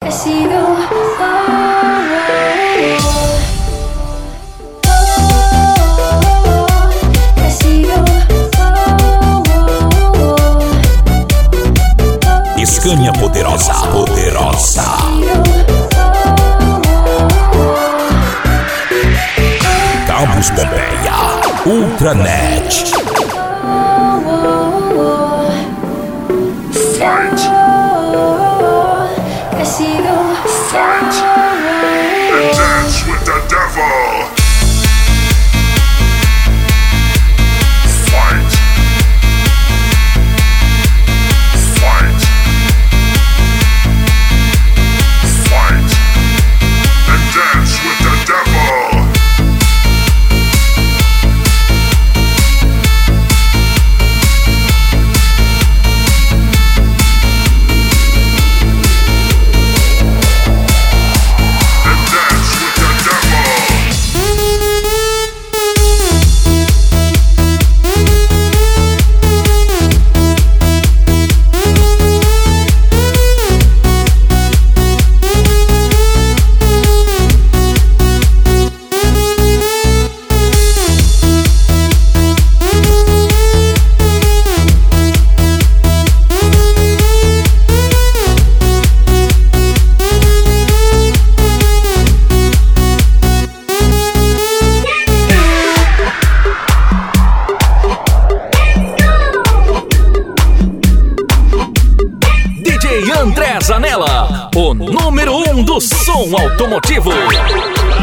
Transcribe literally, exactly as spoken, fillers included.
Scania poderosa, poderosa. Campus Pompeia, Ultranet. Fight. Fight. And dance with the devil. Fight. Fight. Fight. And dance with the devil. André Zanella, o número um do som automotivo.